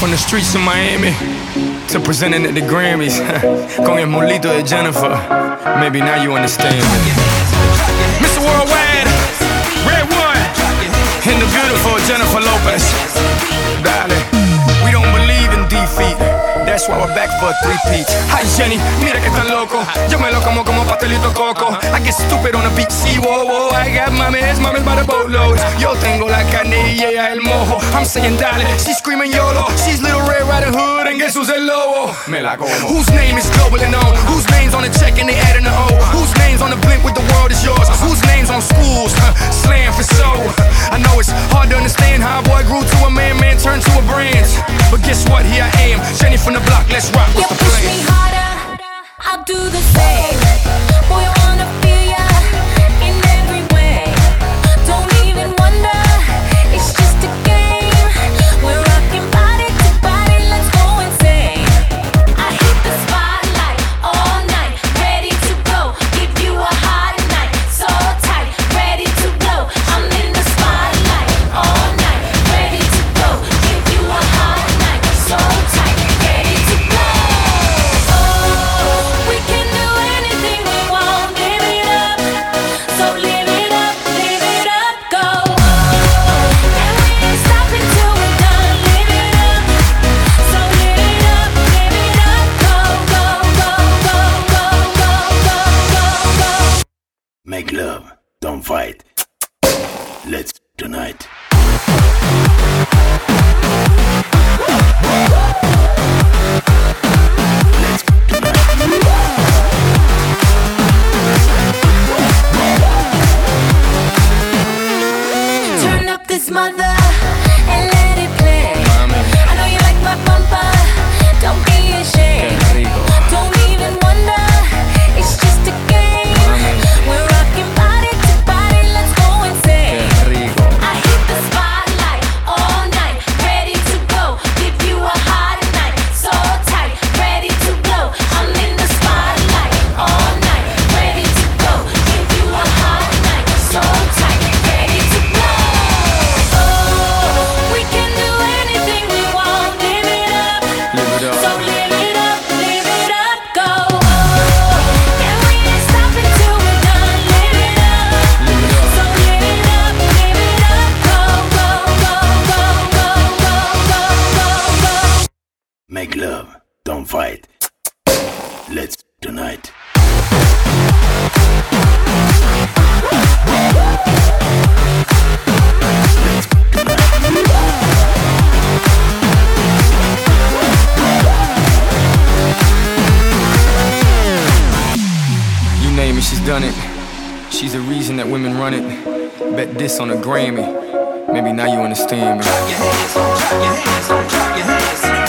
From the streets of Miami to presenting at the Grammys con el mulito de Jennifer. Maybe now you understand. Mr. Worldwide, Red One, and the beautiful Jennifer Lopez. Darling, we don't believe in defeat. That's why we're back for a three-peat. Hi Jenny, mira que tan loco. Yo me lo como pastelito coco. I get stupid on the beat, see, whoa, whoa. I got mames by the boatloads. Yo tengo la carne y ella el mojo. I'm saying dale, she's screaming YOLO. She's Little Red Riding Hood and guess who's el lobo? Me la como. Whose name is global and known? Whose name's on the check and they adding the O? Whose name's on the blimp with the world is yours? Whose name's on schools? Slam for so. I know it's hard to understand how a boy grew to a man turned to a brand. But guess what? Here I am, Jenny from the block. Let's rock. What's the plan? You push me harder, I'll do the same. Boy, I wanna feel ya in every way. Don't even wonder, it's just a game. We're rocking body to body, let's go insane. I hit the spotlight all night, ready to go. Give you a hot night, so tight, ready to blow. I'm in the spotlight all night, ready to go. Give you a hot night, so tight, ready to blow. Oh, we can do anything we want, live it up. So live it up, go. And we ain't stopping till we're done, live it up. So live it up, go, go, go, go, go, go, go, go, go. Make love, don't fight. Let's tonight. Turn up this mother and let it play. I know you like my bumper, don't be ashamed. Don't even wonder, it's just a game. We're rocking body to body, let's go insane. I hit the spotlight all night, ready to go. Give you a hot night, so tight, ready to blow. I'm in the spotlight all night, ready to go. Give you a hot night, so tight, ready to blow. Oh, we can do anything we want, live it up. So live it up, go. Oh, and we ain't stopping till we're done, live it up. So live it up, go, go, go, go, go, go, go, go, go. Make love, don't fight. Let's tonight. You name it, she's done it. She's the reason that women run it. Bet this on a Grammy. Maybe now you understand me. Clap your hands, clap your hands, clap your hands.